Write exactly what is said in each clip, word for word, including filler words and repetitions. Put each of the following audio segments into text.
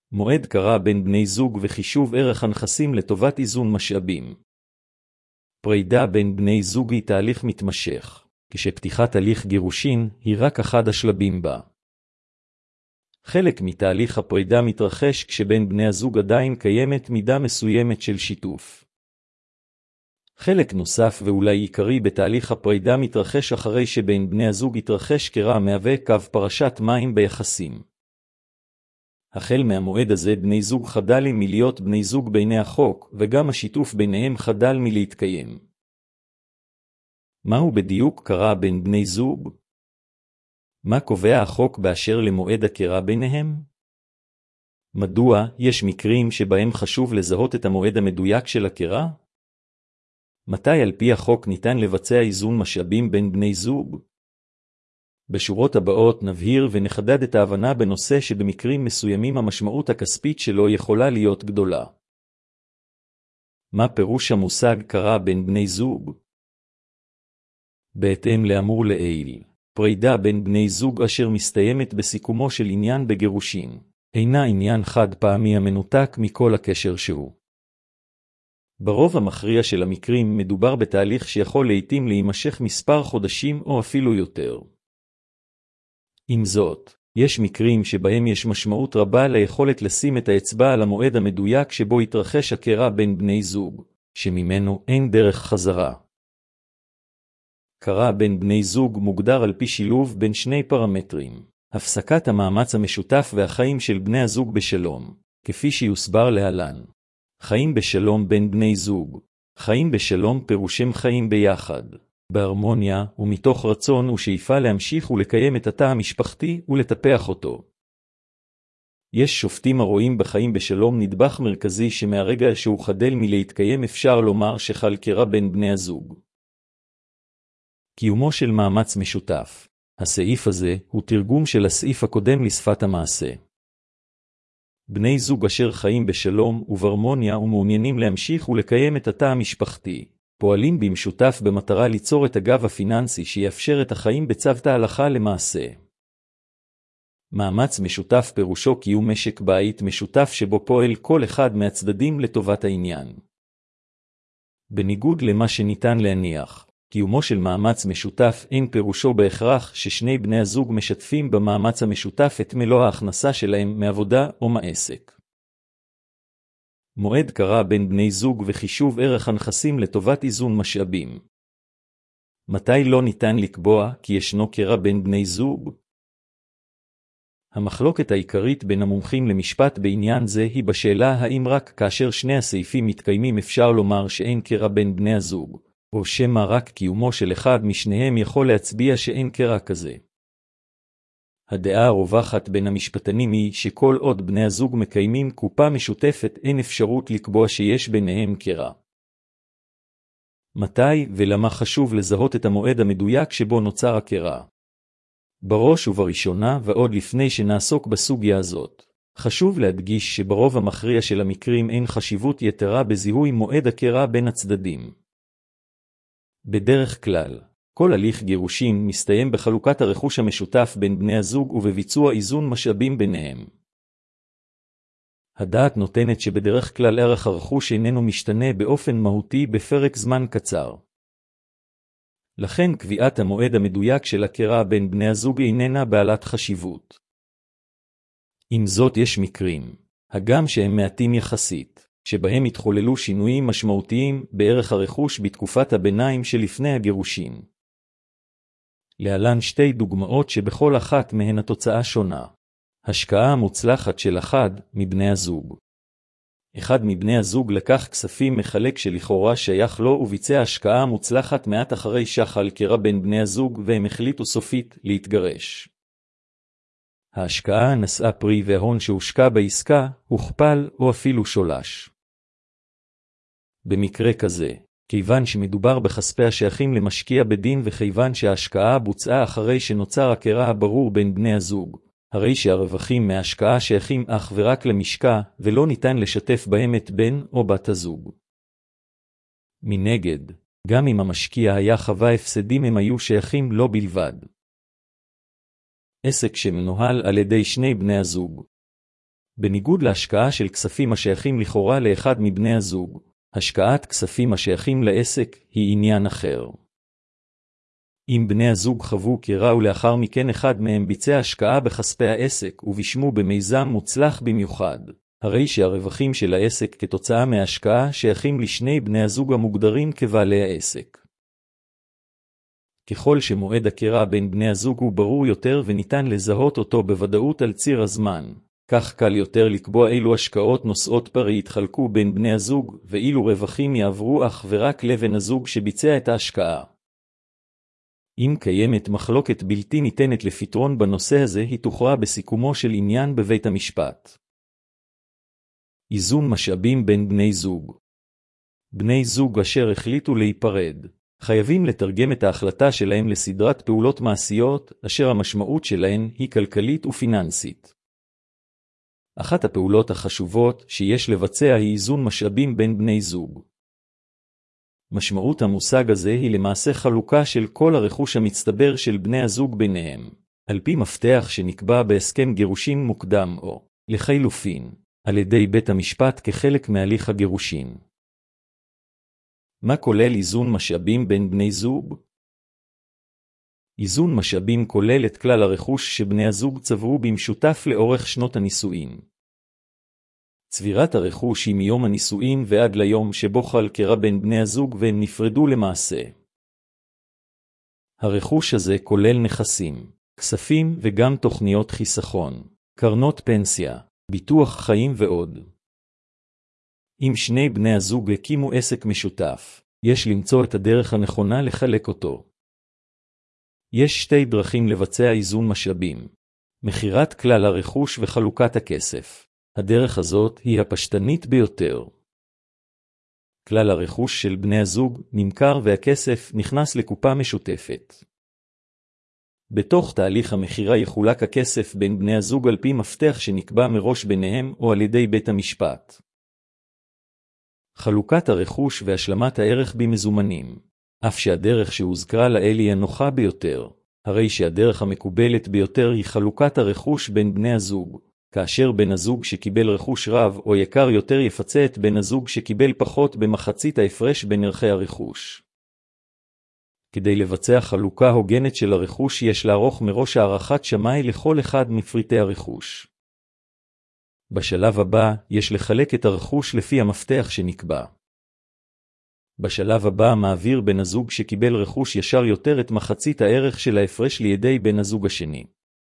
מועד קרה בין בני זוג וחישוב ערך הנכסים לטובת איזון משאבים. פרידה בין בני זוג היא תהליך מתמשך, כשפתיחת הליך גירושין היא רק אחד השלבים בה. חלק מתהליך הפרידה מתרחש כשבין בני הזוג עדיין קיימת מידה מסוימת של שיתוף. חלק נוסף ואולי עיקרי בתהליך הפרידה מתרחש אחרי שבין בני הזוג התרחש קרע מהווה קו פרשת מים ביחסים. החל מהמועד הזה בני זוג חדל מלהיות בני זוג בעיני החוק, וגם השיתוף ביניהם חדל מלהתקיים. מהו בדיוק קרה בין בני זוג? מה קובע החוק באשר למועד הקרע ביניהם? מדוע יש מקרים שבהם חשוב לזהות את המועד המדויק של הקרע? מתי על פי החוק ניתן לבצע איזון משאבים בין בני זוג? בשורות הבאות נבהיר ונחדד את ההבנה בנושא שבמקרים מסוימים המשמעות הכספית שלו יכולה להיות גדולה. מה פירוש המושג קרע בין בני זוג? בהתאם לאמור לעיל, פרידה בין בני זוג אשר מסתיימת בסיכומו של עניין בגירושין, אינה עניין חד פעמי המנותק מכל הקשר שהוא. ברוב המכריע של המקרים מדובר בתהליך שיכול לעתים להימשך מספר חודשים או אפילו יותר. עם זאת, יש מקרים שבהם יש משמעות רבה ליכולת לשים את האצבע על המועד המדויק שבו התרחש הקרע בין בני זוג, שממנו אין דרך חזרה. קרע בין בני זוג מוגדר על פי שילוב בין שני פרמטרים, הפסקת המאמץ המשותף והחיים של בני הזוג בשלום, כפי שיוסבר להלן. חיים בשלום בין בני זוג. חיים בשלום פירושם חיים ביחד, בהרמוניה ומתוך רצון ושאיפה להמשיך ולקיים את התא המשפחתי ולטפח אותו. יש שופטים הרואים בחיים בשלום נדבך מרכזי שמהרגע שהוא חדל מלהתקיים אפשר לומר שחל קרע בין בני הזוג. קיומו של מאמץ משותף. הסעיף הזה הוא תרגום של הסעיף הקודם לשפת המעשה. בני זוג אשר חיים בשלום ובהרמוניה ומעוניינים להמשיך ולקיים את התא המשפחתי, פועלים במשותף במטרה ליצור את הגב הפיננסי שיאפשר את החיים בצוות ההלכה למעשה. מאמץ משותף פירושו קיום משק בית משותף שבו פועל כל אחד מהצדדים לטובת העניין. בניגוד למה שניתן להניח, קיומו של מאמץ משותף אין פירושו בהכרח ששני בני הזוג משתפים במאמץ המשותף את מלוא ההכנסה שלהם מעבודה או מעסק. מועד קרה בין בני זוג וחישוב ערך הנכסים לטובת איזון משאבים. מתי לא ניתן לקבוע כי ישנו קרע בין בני זוג? המחלוקת העיקרית בין המומחים למשפט בעניין זה היא בשאלה האם רק כאשר שני הסעיפים מתקיימים אפשר לומר שאין קרע בין בני הזוג, או שמא רק קיומו של אחד משניהם יכול להצביע שאין קרע כזה. הדעה הרווחת בין המשפטנים היא שכל עוד בני הזוג מקיימים קופה משותפת אין אפשרות לקבוע שיש ביניהם קרע. מתי ולמה חשוב לזהות את המועד המדויק שבו נוצר הקרע? בראש ובראשונה ועוד לפני שנעסוק בסוגיה הזאת, חשוב להדגיש שברוב המכריע של המקרים אין חשיבות יתרה בזיהוי מועד הקרע בין הצדדים. בדרך כלל, כל הליך גירושין מסתיים בחלוקת הרכוש המשותף בין בני הזוג ובביצוע איזון משאבים ביניהם. הדעת נותנת שבדרך כלל ערך הרכוש איננו משתנה באופן מהותי בפרק זמן קצר. לכן קביעת המועד המדויק של הקרע בין בני הזוג איננה בעלת חשיבות. עם זאת יש מקרים, הגם שהם מעטים יחסית, שבהם התחוללו שינויים משמעותיים בערך הרכוש בתקופת הביניים שלפני הגירושין. להלן שתי דוגמאות שבכל אחת מהן התוצאה שונה. השקעה מוצלחת של אחד מבני הזוג. אחד מבני הזוג לקח כספים מחלק שלכאורה שייך לו וביצע השקעה מוצלחת מעט אחרי שחל קרע בין בני הזוג והם החליטו סופית להתגרש. ההשקעה נשאה פרי וההון שהושקע בעסקה הוכפל או אפילו שולש. במקרה כזה, כיוון שמדובר בכספי השייכים למשקיע בדין וכיוון שההשקעה בוצעה אחרי שנוצר הקרע הברור בין בני הזוג, הרי שהרווחים מההשקעה שייכים אך ורק למשקע ולא ניתן לשתף בהם את בן או בת הזוג. מנגד, גם אם המשקיע היה חווה הפסדים הם היו שייכים לו בלבד. עסק שמנוהל על ידי שני בני הזוג. בניגוד להשקעה של כספים השייכים לכאורה לאחד מבני הזוג, השקעת כספים השייכים לעסק היא עניין אחר. אם בני הזוג חוו קרע ולאחר מכן אחד מהם ביצע השקעה בכספי העסק ובשמו במיזם מוצלח במיוחד, הרי שהרווחים של העסק כתוצאה מההשקעה שייכים לשני בני הזוג המוגדרים כבעלי העסק. ככל שמועד הקרע בין בני הזוג הוא ברור יותר וניתן לזהות אותו בוודאות על ציר הזמן, כך קל יותר לקבוע אילו השקעות נושאות פרי יתחלקו בין בני הזוג ואילו רווחים יעברו אך ורק לבן הזוג שביצע את ההשקעה. אם קיימת מחלוקת בלתי ניתנת לפתרון בנושא הזה, היא תוכרע בסיכומו של עניין בבית המשפט. איזון משאבים בין בני זוג. בני זוג אשר החליטו להיפרד, חייבים לתרגם את ההחלטה שלהם לסדרת פעולות מעשיות, אשר המשמעות שלהן היא כלכלית ופיננסית. אחת הפעולות החשובות שיש לבצע היא איזון משאבים בין בני זוג. משמעות המושג הזה היא למעשה חלוקה של כל הרכוש המצטבר של בני הזוג ביניהם, על פי מפתח שנקבע בהסכם גירושין מוקדם או, לחילופין, על ידי בית המשפט כחלק מהליך הגירושין. מה כולל איזון משאבים בין בני זוג? איזון משאבים כולל את כלל הרכוש שבני הזוג צברו במשותף לאורך שנות הנישואין. צבירת הרכוש היא מיום הנישואין ועד ליום שבו חל קרע בין בני הזוג והם נפרדו למעשה. הרכוש הזה כולל נכסים, כספים וגם תוכניות חיסכון, קרנות פנסיה, ביטוח חיים ועוד. אם שני בני הזוג הקימו עסק משותף, יש למצוא את הדרך הנכונה לחלק אותו. יש שתי דרכים לבצע איזון משאבים: מחירת כלל הרכוש וחלוקת הכסף. הדרך הזאת היא הפשטנית ביותר. כלל הרכוש של בני הזוג נמכר והכסף נכנס לקופה משותפת. בתוך תהליך המחירה יחולק הכסף בין בני הזוג על פי מפתח שנקבע מראש ביניהם או על ידי בית המשפט. חלוקת הרכוש והשלמת הערך במזומנים. אף שהדרך שהוזכרה לעיל היא הנוחה ביותר, הרי שהדרך המקובלת ביותר היא חלוקת הרכוש בין בני הזוג, כאשר בן הזוג שקיבל רכוש רב או יקר יותר יפצה את בן הזוג שקיבל פחות במחצית ההפרש בין ערכי הרכוש. כדי לבצע חלוקה הוגנת של הרכוש יש לערוך מראש הערכת שמאי לכל אחד מפריטי הרכוש. בשלב הבא יש לחלק את הרכוש לפי המפתח שנקבע. בשלב הבא מעביר בן הזוג שקיבל רכוש ישר יותר את מחצית הערך של ההפרש לידי בן הזוג השני.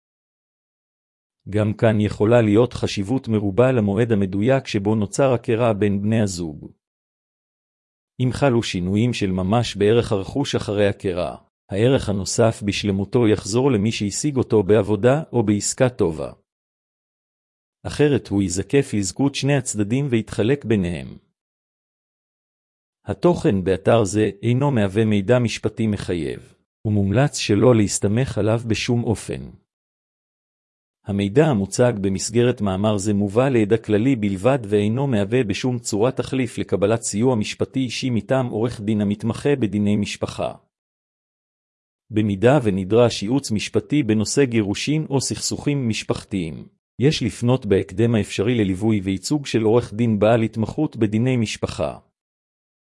גם כאן יכולה להיות חשיבות מרובה למועד המדויק שבו נוצר הקרע בין בני הזוג. אם חלו שינויים של ממש בערך הרכוש אחרי הקרע, הערך הנוסף בשלמותו יחזור למי שהשיג אותו בעבודה או בעסקה טובה. אחרת הוא יזקף לזכות שני הצדדים ויתחלק ביניהם. התוכן באתר זה אינו מהווה מידע משפטי מחייב, ומומלץ שלא להסתמך עליו בשום אופן. המידע המוצג במסגרת מאמר זה מובא לידע כללי בלבד ואינו מהווה בשום צורה תחליף לקבלת סיוע משפטי אישי מטעם עורך דין המתמחה בדיני משפחה. במידה ונדרש ייעוץ משפטי בנושא גירושין או סכסוכים משפחתיים, יש לפנות בהקדם האפשרי לליווי וייצוג של עורך דין בעל התמחות בדיני משפחה.